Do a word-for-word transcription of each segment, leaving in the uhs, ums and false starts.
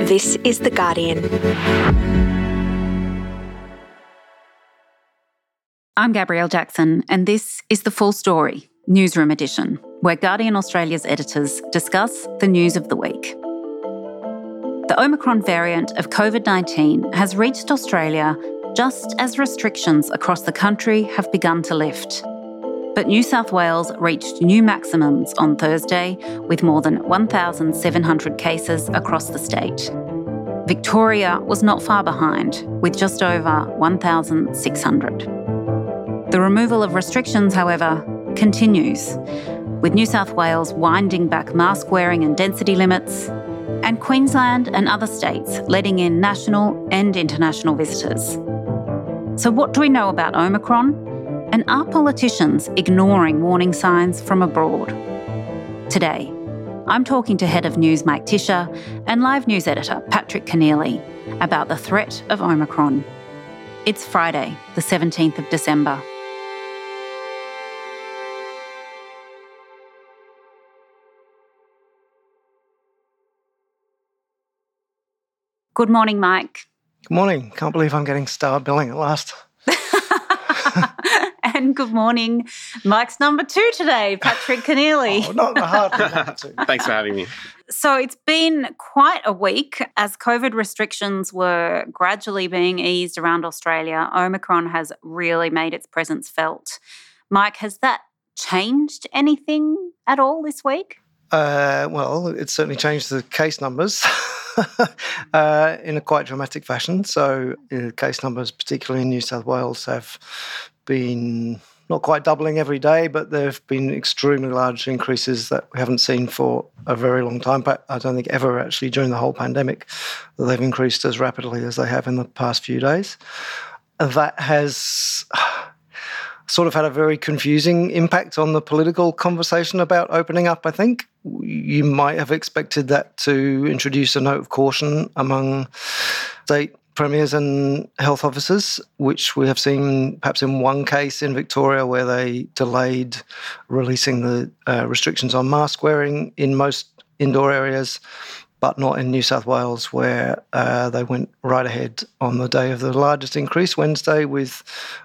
This is The Guardian. I'm Gabrielle Jackson, and this is The Full Story, Newsroom Edition, where Guardian Australia's editors discuss the news of the week. The Omicron variant of covid nineteen has reached Australia just as restrictions across the country have begun to lift. But New South Wales reached new maximums on Thursday with more than one thousand seven hundred cases across the state. Victoria was not far behind, with just over one thousand six hundred. The removal of restrictions, however, continues, with New South Wales winding back mask wearing and density limits, and Queensland and other states letting in national and international visitors. So what do we know about Omicron? And are politicians ignoring warning signs from abroad? Today, I'm talking to Head of News Mike Tisher and Live News Editor Patrick Keneally about the threat of Omicron. It's Friday, the seventeenth of December. Good morning, Mike. Good morning. Can't believe I'm getting star billing at last. And good morning, Mike's number two today, Patrick Keneally. Oh, not the hard number two. Thanks for having me. So it's been quite a week as COVID restrictions were gradually being eased around Australia. Omicron has really made its presence felt. Mike, has that changed anything at all this week? Uh, well, it's certainly changed the case numbers uh, in a quite dramatic fashion. So uh, case numbers, particularly in New South Wales, have been not quite doubling every day, but there have been extremely large increases that we haven't seen for a very long time. But I don't think ever actually during the whole pandemic that they've increased as rapidly as they have in the past few days. That has sort of had a very confusing impact on the political conversation about opening up, I think. You might have expected that to introduce a note of caution among state premiers and health officers, which we have seen perhaps in one case in Victoria where they delayed releasing the uh, restrictions on mask wearing in most indoor areas, but not in New South Wales, where uh, they went right ahead on the day of the largest increase, Wednesday, with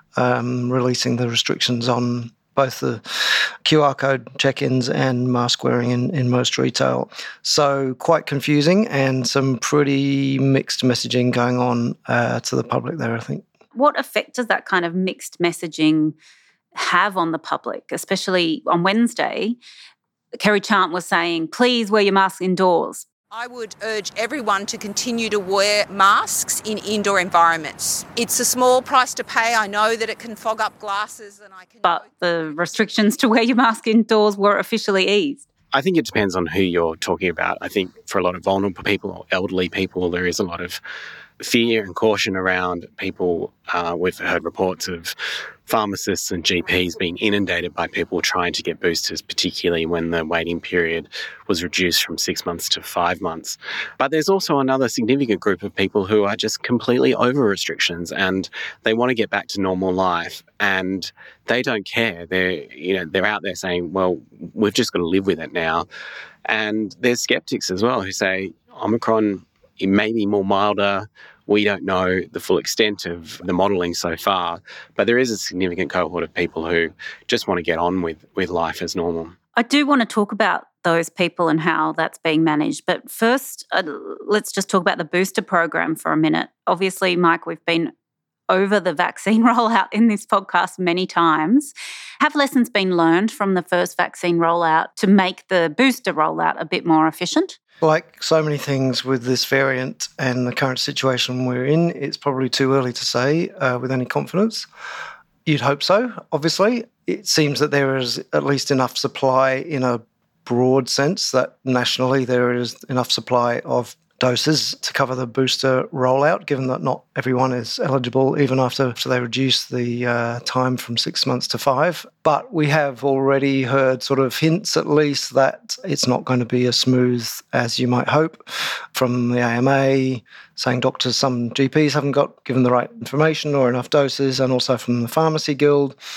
um, releasing the restrictions on both the Q R code check-ins and mask wearing in, in most retail. So quite confusing and some pretty mixed messaging going on uh, to the public there, I think. What effect does that kind of mixed messaging have on the public, especially on Wednesday? Kerry Chant was saying, please wear your mask indoors. I would urge everyone to continue to wear masks in indoor environments. It's a small price to pay. I know that it can fog up glasses and I can... But the restrictions to wear your mask indoors were officially eased. I think it depends on who you're talking about. I think for a lot of vulnerable people or elderly people, there is a lot of fear and caution around people. Uh, we've heard reports of pharmacists and G Ps being inundated by people trying to get boosters, particularly when the waiting period was reduced from six months to five months. But there's also another significant group of people who are just completely over restrictions and they want to get back to normal life and they don't care. They're, you know, they're out there saying, well, we've just got to live with it now. And there's skeptics as well who say Omicron, it may be more milder. We don't know the full extent of the modelling so far, but there is a significant cohort of people who just want to get on with, with life as normal. I do want to talk about those people and how that's being managed. But first, uh, let's just talk about the booster program for a minute. Obviously, Mike, we've been over the vaccine rollout in this podcast many times. Have lessons been learned from the first vaccine rollout to make the booster rollout a bit more efficient? Like so many things with this variant and the current situation we're in, it's probably too early to say uh, with any confidence. You'd hope so, obviously. It seems that there is at least enough supply in a broad sense that nationally there is enough supply of doses to cover the booster rollout, given that not everyone is eligible even after, after they reduce the uh, time from six months to five. But we have already heard sort of hints at least that it's not going to be as smooth as you might hope from the A M A, saying doctors, some G Ps haven't got given the right information or enough doses, and also from the Pharmacy Guild,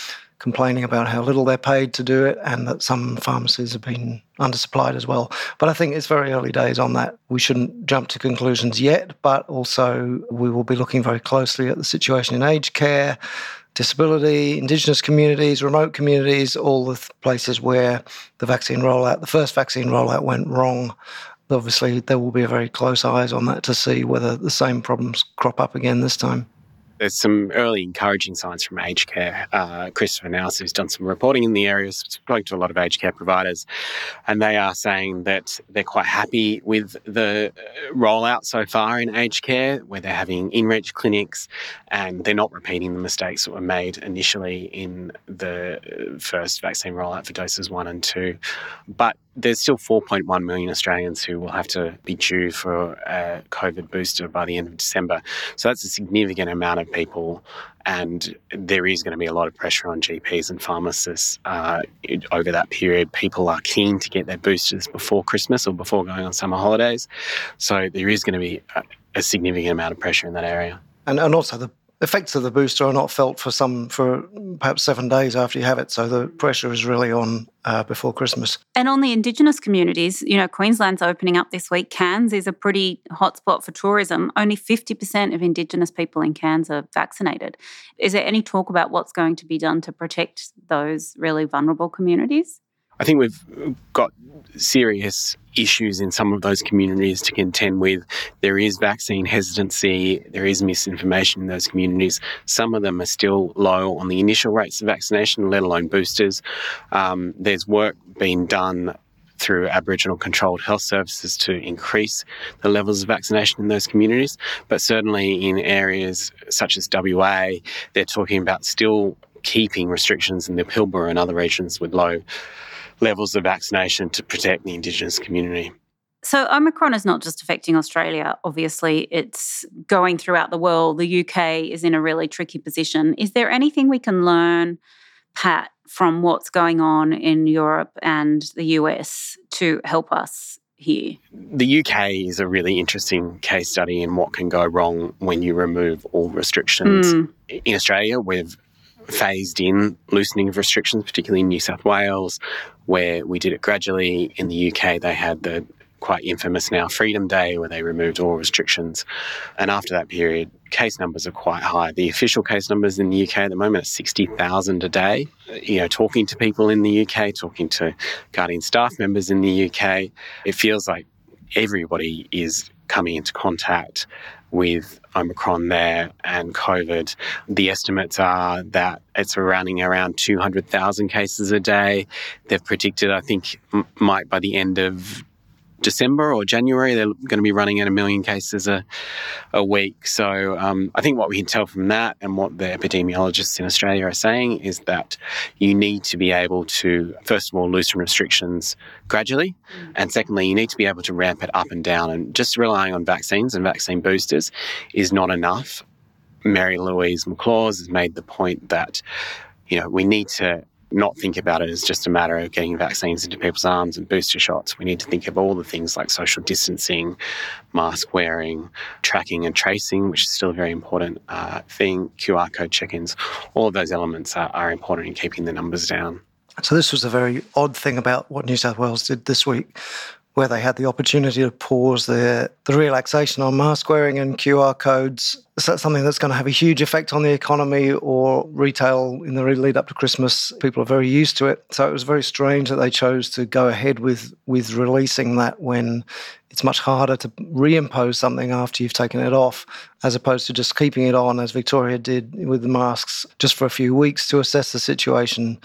complaining about how little they're paid to do it and that some pharmacies have been undersupplied as well. But I think it's very early days on that. We shouldn't jump to conclusions yet, but also we will be looking very closely at the situation in aged care, disability, Indigenous communities, remote communities, all the th- places where the vaccine rollout, the first vaccine rollout went wrong. Obviously, there will be a very close eyes on that to see whether the same problems crop up again this time. There's some early encouraging signs from aged care. Uh, Christopher Nous, who's done some reporting in the area, has spoken to a lot of aged care providers, and they are saying that they're quite happy with the rollout so far in aged care, where they're having in-reach clinics and they're not repeating the mistakes that were made initially in the first vaccine rollout for doses one and two. But there's still four point one million Australians who will have to be due for a COVID booster by the end of December. So that's a significant amount of people, and there is going to be a lot of pressure on G Ps and pharmacists uh, over that period. People are keen to get their boosters before Christmas or before going on summer holidays. So there is going to be a, a significant amount of pressure in that area. And, and also the effects of the booster are not felt for some for perhaps seven days after you have it. So the pressure is really on uh, before Christmas. And on the Indigenous communities, you know, Queensland's opening up this week. Cairns is a pretty hotspot for tourism. Only fifty percent of Indigenous people in Cairns are vaccinated. Is there any talk about what's going to be done to protect those really vulnerable communities? I think we've got serious issues in some of those communities to contend with. There is vaccine hesitancy, there is misinformation in those communities. Some of them are still low on the initial rates of vaccination, let alone boosters. Um, there's work being done through Aboriginal controlled health services to increase the levels of vaccination in those communities. But certainly in areas such as W A, they're talking about still keeping restrictions in the Pilbara and other regions with low levels of vaccination to protect the Indigenous community. So Omicron is not just affecting Australia. Obviously, it's going throughout the world. The U K is in a really tricky position. Is there anything we can learn, Pat, from what's going on in Europe and the U S to help us here? The U K is a really interesting case study in what can go wrong when you remove all restrictions. Mm. In Australia, we've phased in loosening of restrictions, particularly in New South Wales, where we did it gradually. In the U K, they had the quite infamous now Freedom Day, where they removed all restrictions. And after that period, case numbers are quite high. The official case numbers in the U K at the moment are sixty thousand a day. You know, talking to people in the U K, talking to Guardian staff members in the U K, it feels like everybody is coming into contact with Omicron there and COVID. The estimates are that it's running around two hundred thousand cases a day. They've predicted, I think, m- might by the end of December or January, they're going to be running at a million cases a, a week. So um, I think what we can tell from that and what the epidemiologists in Australia are saying is that you need to be able to, first of all, loosen restrictions gradually. Mm. And secondly, you need to be able to ramp it up and down. And just relying on vaccines and vaccine boosters is not enough. Mary Louise McLaws has made the point that, you know, we need to not think about it as just a matter of getting vaccines into people's arms and booster shots. We need to think of all the things like social distancing, mask wearing, tracking and tracing, which is still a very important uh, thing, Q R code check-ins. All of those elements are, are important in keeping the numbers down. So this was a very odd thing about what New South Wales did this week, where they had the opportunity to pause their, the relaxation on mask wearing and Q R codes. Is that something that's going to have a huge effect on the economy or retail in the lead up to Christmas? People are very used to it. So it was very strange that they chose to go ahead with, with releasing that when it's much harder to reimpose something after you've taken it off, as opposed to just keeping it on, as Victoria did with the masks, just for a few weeks to assess the situation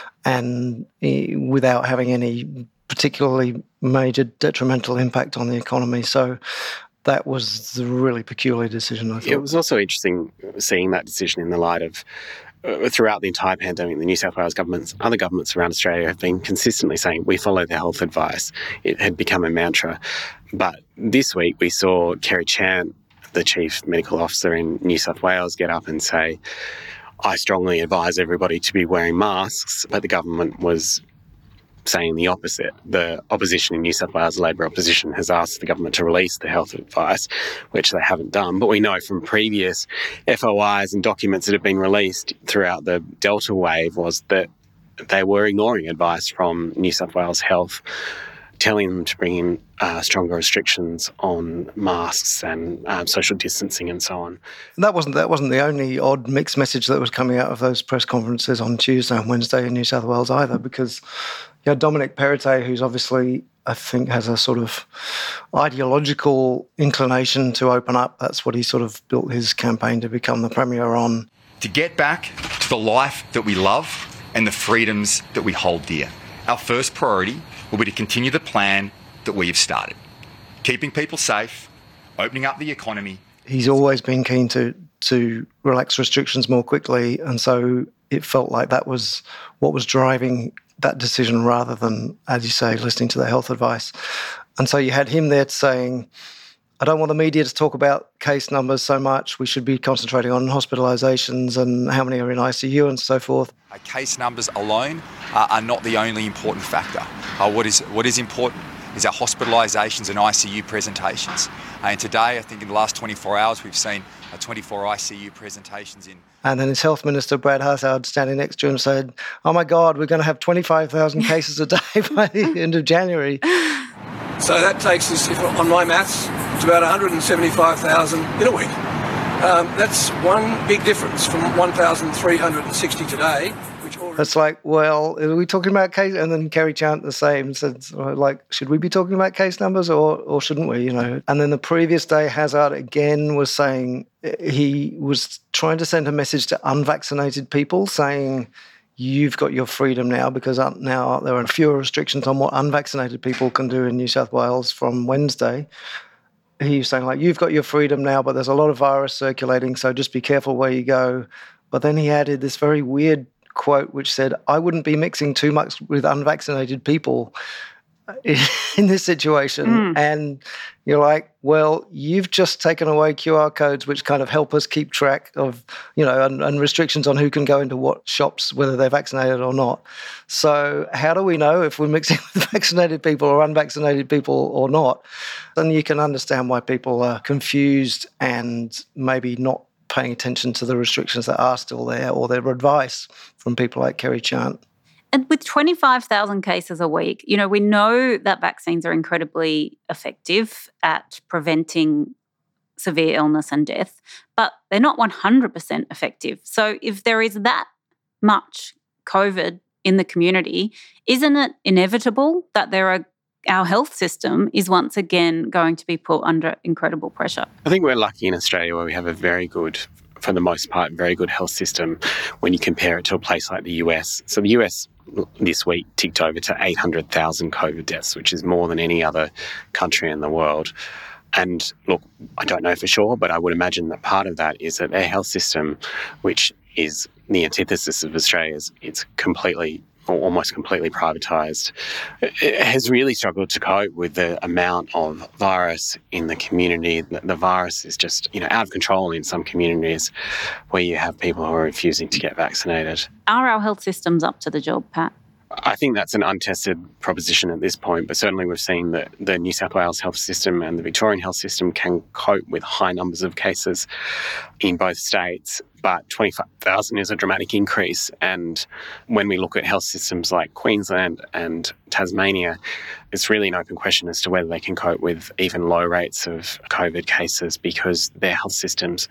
and without having any particularly major detrimental impact on the economy. So that was a really peculiar decision, I thought. It was also interesting seeing that decision in the light of uh, throughout the entire pandemic, the New South Wales governments, other governments around Australia have been consistently saying we follow the health advice. It had become a mantra. But this week we saw Kerry Chan, the Chief Medical Officer in New South Wales, get up and say, I strongly advise everybody to be wearing masks, but the government was saying the opposite. The opposition in New South Wales, Labor opposition, has asked the government to release the health advice, which they haven't done. But we know from previous F O Is and documents that have been released throughout the Delta wave was that they were ignoring advice from New South Wales Health, telling them to bring in uh, stronger restrictions on masks and um, social distancing and so on. And that wasn't that wasn't the only odd mixed message that was coming out of those press conferences on Tuesday and Wednesday in New South Wales either, because you had Dominic Perrottet, who's obviously, I think, has a sort of ideological inclination to open up. That's what he sort of built his campaign to become the Premier on. To get back to the life that we love and the freedoms that we hold dear. Our first priority will be to continue the plan that we have started. Keeping people safe, opening up the economy. He's always been keen to to relax restrictions more quickly, and so it felt like that was what was driving that decision rather than, as you say, listening to the health advice. And so you had him there saying, I don't want the media to talk about case numbers so much. We should be concentrating on hospitalisations and how many are in I C U and so forth. Uh, case numbers alone uh, are not the only important factor. Uh, what is what is important is our hospitalisations and I C U presentations. Uh, and today, I think in the last twenty-four hours, we've seen uh, twenty-four I C U presentations in. And then his health minister, Brad Hazzard, standing next to him said, oh my God, we're going to have twenty-five thousand cases a day by the end of January. So that takes us, if on my maths, to about one hundred seventy-five thousand in a week. Um, that's one big difference from one thousand three hundred sixty today. Which already... That's like, well, are we talking about case? And then Kerry Chant the same said, like, should we be talking about case numbers or or shouldn't we? You know. And then the previous day, Hazzard again was saying he was trying to send a message to unvaccinated people, saying, you've got your freedom now, because now there are fewer restrictions on what unvaccinated people can do in New South Wales from Wednesday. He was saying, like, you've got your freedom now, but there's a lot of virus circulating, so just be careful where you go. But then he added this very weird quote which said, I wouldn't be mixing too much with unvaccinated people in this situation. Mm. And you're like, well, you've just taken away Q R codes which kind of help us keep track of, you know, and, and restrictions on who can go into what shops, whether they're vaccinated or not. So how do we know if we're mixing with vaccinated people or unvaccinated people or not? Then you can understand why people are confused and maybe not paying attention to the restrictions that are still there or their advice from people like Kerry Chant. And with twenty-five thousand cases a week, you know, we know that vaccines are incredibly effective at preventing severe illness and death, but they're not one hundred percent effective. So if there is that much COVID in the community, isn't it inevitable that there are our health system is once again going to be put under incredible pressure? I think we're lucky in Australia where we have a very good, for the most part, very good health system when you compare it to a place like the U S. So the U S this week ticked over to eight hundred thousand COVID deaths, which is more than any other country in the world. And look, I don't know for sure, but I would imagine that part of that is that their health system, which is the antithesis of Australia's, it's completely or almost completely privatised, it has really struggled to cope with the amount of virus in the community. The virus is just, you know, out of control in some communities where you have people who are refusing to get vaccinated. Are our health systems up to the job, Pat? I think that's an untested proposition at this point, but certainly we've seen that the New South Wales health system and the Victorian health system can cope with high numbers of cases in both states, but twenty-five thousand is a dramatic increase. And when we look at health systems like Queensland and Tasmania, it's really an open question as to whether they can cope with even low rates of COVID cases because their health systems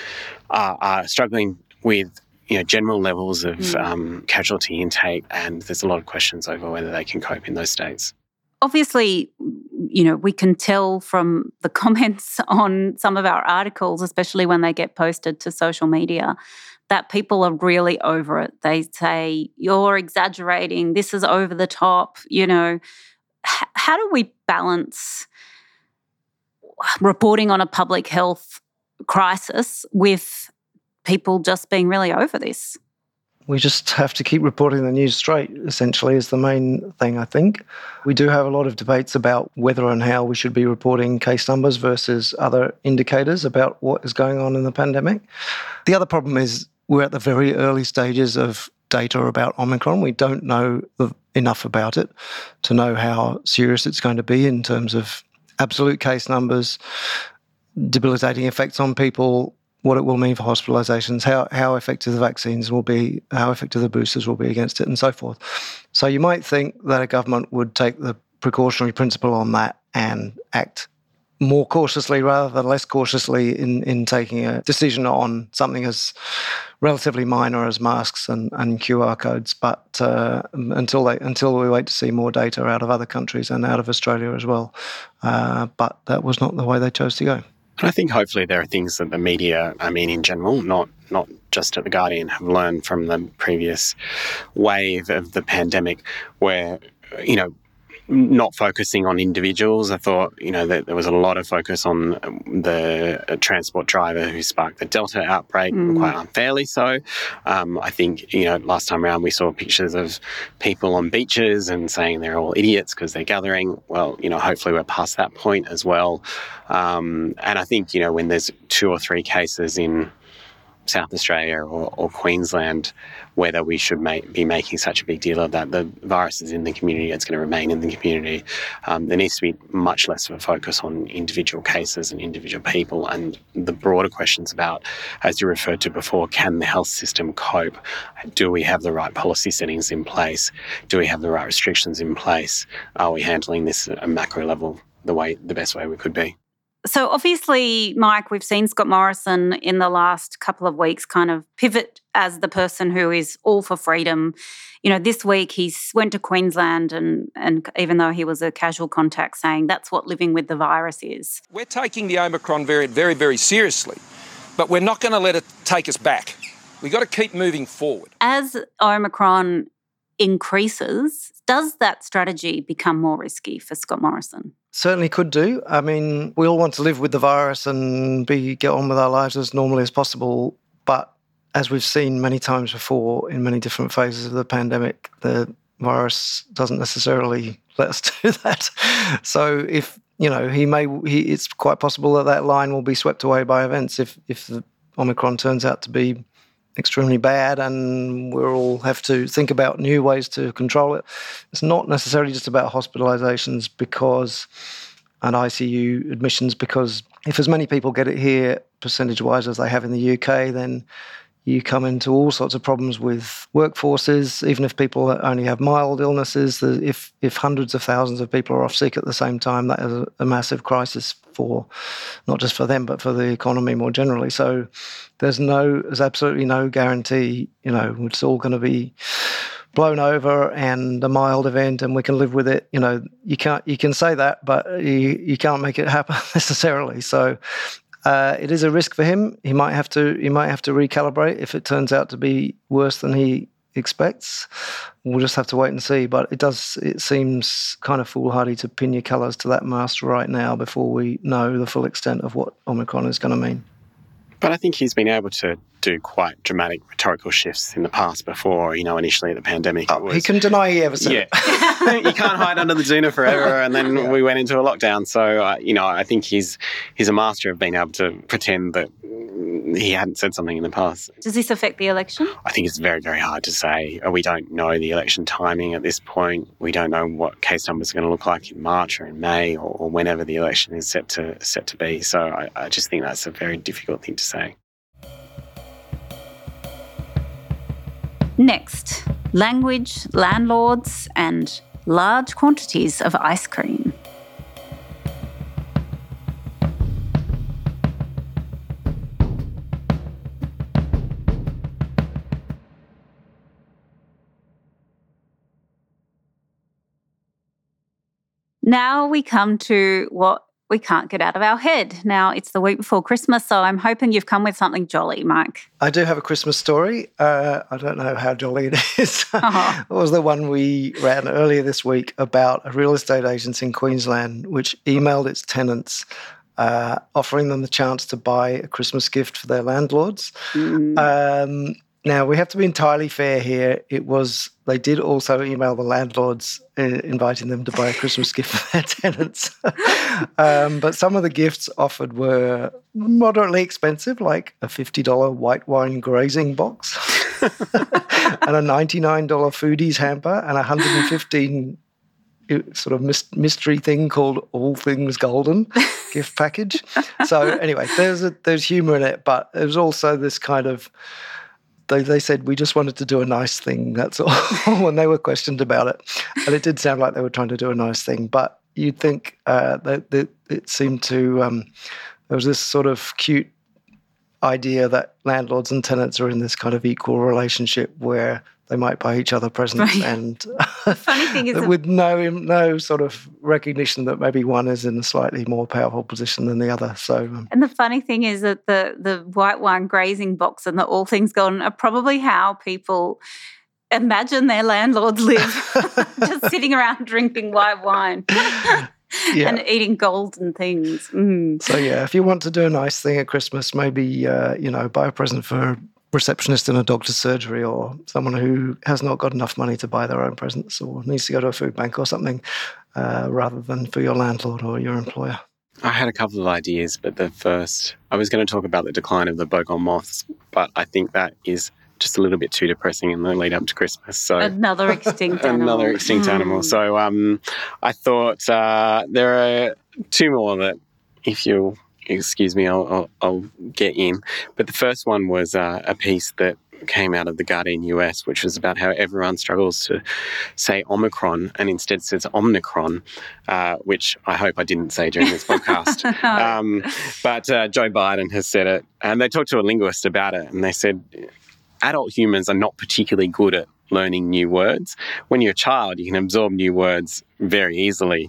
are, are struggling with you know, general levels of mm. um, casualty intake, and there's a lot of questions over whether they can cope in those states. Obviously, you know, we can tell from the comments on some of our articles, especially when they get posted to social media, that people are really over it. They say, you're exaggerating, this is over the top, you know. H- how do we balance reporting on a public health crisis with people just being really over this? We just have to keep reporting the news straight, essentially, is the main thing, I think. We do have a lot of debates about whether and how we should be reporting case numbers versus other indicators about what is going on in the pandemic. The other problem is we're at the very early stages of data about Omicron. We don't know the enough about it to know how serious it's going to be in terms of absolute case numbers, debilitating effects on people, what it will mean for hospitalisations, how, how effective the vaccines will be, how effective the boosters will be against it, and so forth. So you might think that a government would take the precautionary principle on that and act more cautiously rather than less cautiously in, in taking a decision on something as relatively minor as masks and, and Q R codes. But uh, until they until we wait to see more data out of other countries and out of Australia as well. Uh, but that was not the way they chose to go. And I think hopefully there are things that the media, I mean, in general, not not just at The Guardian, have learned from the previous wave of the pandemic where, you know, not focusing on individuals. I thought, you know, that there was a lot of focus on the transport driver who sparked the Delta outbreak, mm. quite unfairly so. Um, I think, you know, last time around we saw pictures of people on beaches and saying they're all idiots because they're gathering. Well, you know, hopefully we're past that point as well. Um, and I think, you know, when there's two or three cases in South Australia or, or Queensland, whether we should make, be making such a big deal of that. The virus is in the community, it's going to remain in the community. Um, there needs to be much less of a focus on individual cases and individual people, and the broader questions about, as you referred to before, can the health system cope? Do we have the right policy settings in place? Do we have the right restrictions in place? Are we handling this at a macro level the way, the best way we could be? So obviously, Mike, we've seen Scott Morrison in the last couple of weeks kind of pivot as the person who is all for freedom. You know, this week he went to Queensland and, and even though he was a casual contact, saying that's what living with the virus is. We're taking the Omicron variant very, very seriously, but we're not going to let it take us back. We've got to keep moving forward. As Omicron increases, does that strategy become more risky for Scott Morrison? Certainly could do. I mean, we all want to live with the virus and be get on with our lives as normally as possible. But as we've seen many times before in many different phases of the pandemic, the virus doesn't necessarily let us do that. So if, you know, he may, he, it's quite possible that that line will be swept away by events if, if the Omicron turns out to be extremely bad and we'll all have to think about new ways to control it. It's not necessarily just about hospitalisations because and I C U admissions, because if as many people get it here percentage-wise as they have in the U K, then you come into all sorts of problems with workforces, even if people only have mild illnesses. If if hundreds of thousands of people are off sick at the same time, that is a, a massive crisis for not just for them, but for the economy more generally. So there's no, there's absolutely no guarantee, you know, it's all going to be blown over and a mild event and we can live with it. You know, you can't, you can say that, but you, you can't make it happen necessarily. So Uh, it is a risk for him. He might have to. He might have to recalibrate if it turns out to be worse than he expects. We'll just have to wait and see. But it does. It seems kind of foolhardy to pin your colours to that mast right now before we know the full extent of what Omicron is going to mean. But I think he's been able to do quite dramatic rhetorical shifts in the past before, you know, initially the pandemic. Oh, was, he can deny he ever said yeah. it. You can't hide under the doona forever, and then yeah. we went into a lockdown. So, uh, you know, I think he's he's a master of being able to pretend that he hadn't said something in the past. Does this affect the election? I think it's very, very hard to say. We don't know the election timing at this point. We don't know what case numbers are going to look like in March or in May or, or whenever the election is set to set to be. So I, I just think that's a very difficult thing to say. Next, language, landlords, and large quantities of ice cream. Now we come to what we can't get out of our head. Now, it's the week before Christmas, so I'm hoping you've come with something jolly, Mike. I do have a Christmas story. Uh, I don't know how jolly it is. Uh-huh. It was the one we ran earlier this week about a real estate agent in Queensland which emailed its tenants uh, offering them the chance to buy a Christmas gift for their landlords. Mm. Um, now, we have to be entirely fair here. It was they did also email the landlords uh, inviting them to buy a Christmas gift for their tenants. um, but some of the gifts offered were moderately expensive, like a fifty dollars white wine grazing box. and a ninety-nine dollars foodies hamper and a one hundred fifteen dollars sort of mystery thing called All Things Golden gift package. So anyway, there's a, there's humour in it, but there's also this kind of, they, they said, we just wanted to do a nice thing, that's all, when they were questioned about it. And it did sound like they were trying to do a nice thing, but you'd think uh, that, that it seemed to, um, there was this sort of cute idea that landlords and tenants are in this kind of equal relationship where they might buy each other presents, right. and the funny thing is with no no sort of recognition that maybe one is in a slightly more powerful position than the other. So, um, and the funny thing is that the the white wine grazing box and the All Things Golden are probably how people imagine their landlords live, just sitting around drinking white wine. Yeah. And eating golden things. Mm. So, yeah, if you want to do a nice thing at Christmas, maybe, uh, you know, buy a present for a receptionist in a doctor's surgery or someone who has not got enough money to buy their own presents or needs to go to a food bank or something, uh, rather than for your landlord or your employer. I had a couple of ideas, but the first, I was going to talk about the decline of the bogong moths, but I think that is just a little bit too depressing in the lead up to Christmas. So another extinct animal. Another extinct mm. animal. So um, I thought uh, there are two more that, if you'll excuse me, I'll, I'll, I'll get in. But the first one was uh, a piece that came out of the Guardian U S, which was about how everyone struggles to say Omicron and instead says Omnicron, uh, which I hope I didn't say during this podcast. um, but uh, Joe Biden has said it, and they talked to a linguist about it, and they said adult humans are not particularly good at learning new words. When you're a child, you can absorb new words very easily.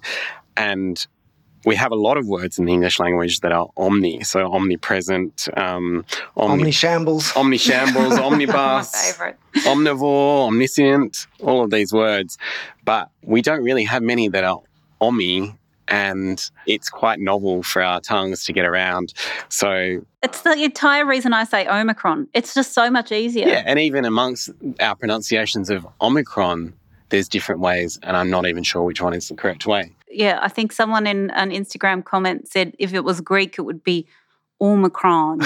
And we have a lot of words in the English language that are omni, so omnipresent, um, omni- omnishambles, omnishambles, omnibus, my favourite. omnivore, omniscient, all of these words. But we don't really have many that are omni, and it's quite novel for our tongues to get around. So it's the entire reason I say Omicron. It's just so much easier. Yeah, and even amongst our pronunciations of Omicron, there's different ways, and I'm not even sure which one is the correct way. Yeah, I think someone in an Instagram comment said if it was Greek, it would be Omicron.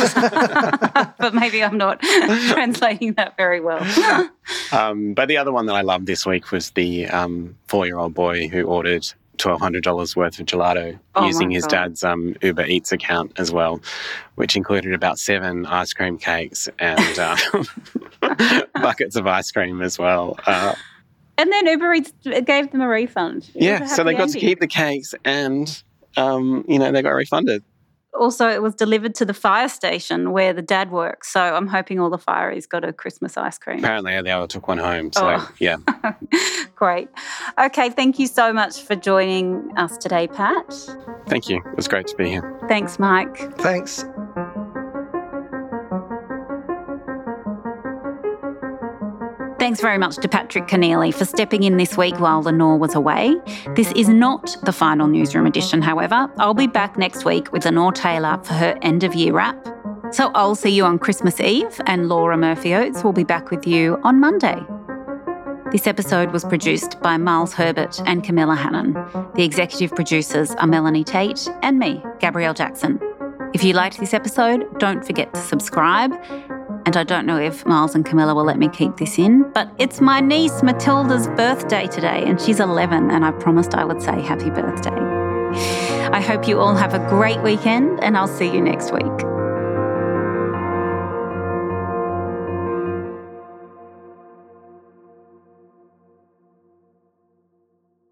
But maybe I'm not translating that very well. um, but the other one that I loved this week was the um, four-year-old boy who ordered twelve hundred dollars worth of gelato oh using his God. dad's um, Uber Eats account as well, which included about seven ice cream cakes and uh, buckets of ice cream as well. Uh, and then Uber Eats gave them a refund. It yeah, so they got ending. to keep the cakes and, um, you know, they got refunded. Also, it was delivered to the fire station where the dad works, so I'm hoping all the fireys got a Christmas ice cream. Apparently they all took one home, so oh. yeah. Great. Okay, thank you so much for joining us today, Pat. Thank you. It was great to be here. Thanks, Mike. Thanks. Thanks very much to Patrick Keneally for stepping in this week while Lenore was away. This is not the final newsroom edition, however. I'll be back next week with Lenore Taylor for her end-of-year wrap. So I'll see you on Christmas Eve, and Laura Murphy-Oates will be back with you on Monday. This episode was produced by Miles Herbert and Camilla Hannon. The executive producers are Melanie Tate and me, Gabrielle Jackson. If you liked this episode, don't forget to subscribe. And I don't know if Miles and Camilla will let me keep this in, but it's my niece Matilda's birthday today, and she's eleven, and I promised I would say happy birthday. I hope you all have a great weekend, and I'll see you next week.